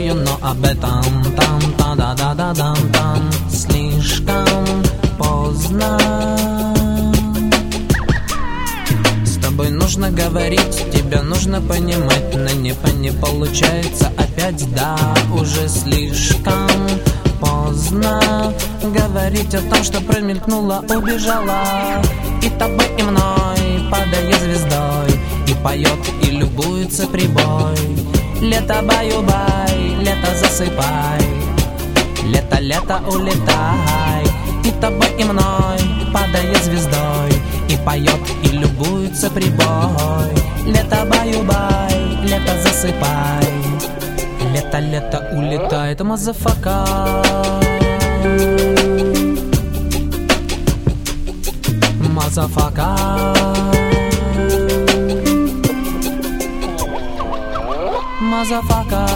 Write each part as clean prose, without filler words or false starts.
ее, но об этом там слишком поздно. С тобой нужно говорить, тебя нужно понимать, но не получается опять, да, уже слишком поздно говорить о том, что промелькнула, убежала. И тобой, и мной, падая звездой, и поет, и любуется прибой. Лето баю-бай, лето засыпай, лето-лето улетай. И тобой, и мной, падая звездой, и поет, и любуется прибой. Лето баю-бай, лето засыпай, лето-лето улетает, мазафака. Мазафака. Мазафака.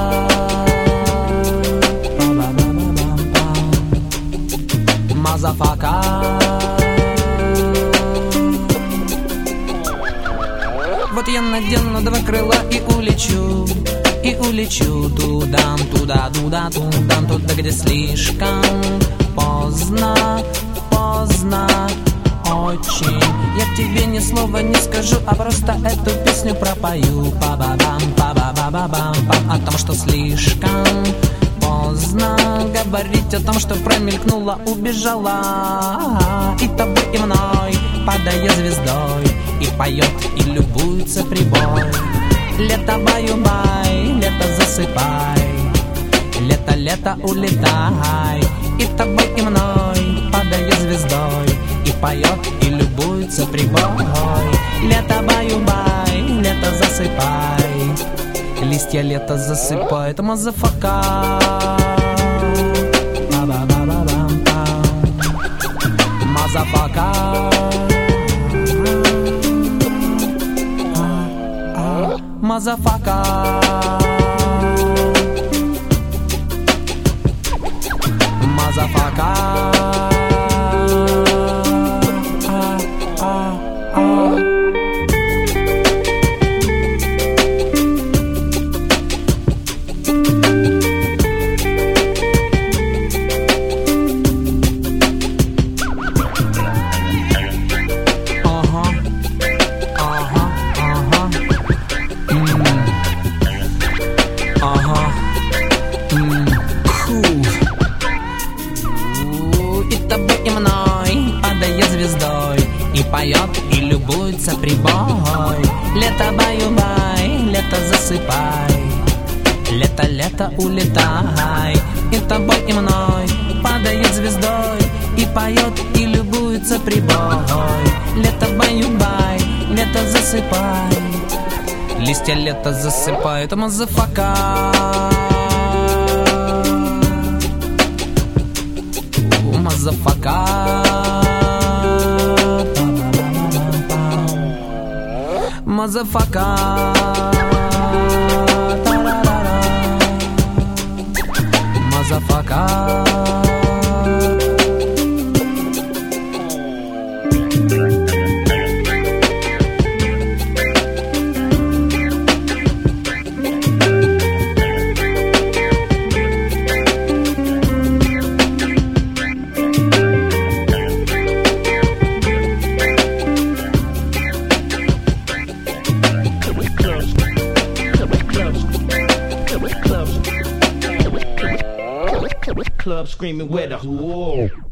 Мазафака. Вот я надену два крыла и улечу туда, туда, где слишком поздно очень. Я тебе ни слова не скажу, а просто эту песню пропою. Па-ба-бам, о том, что слишком поздно говорить о том, что промелькнула, убежала. И тобой, и мной, падая звездой, и поет, и любуется прибой. Лето баю-бай, лето засыпай, лето-лето улетай. И тобой, и мной, падая звездой, и поет, и любуется прибой. Лето баю-бай, лето засыпай, листья лето засыпает, мазафака. Мазафака. Мазафака. Мазафака. И поет, и любуется прибой. Лето баю-бай, лето засыпай, лето-лето улетай. И тобой, и мной, падает звездой, и поет, и любуется прибой. Лето баю-бай, лето засыпай, листья лето засыпают, мазафака. Мазафака. Мазафака. Мазафака. Club screaming where the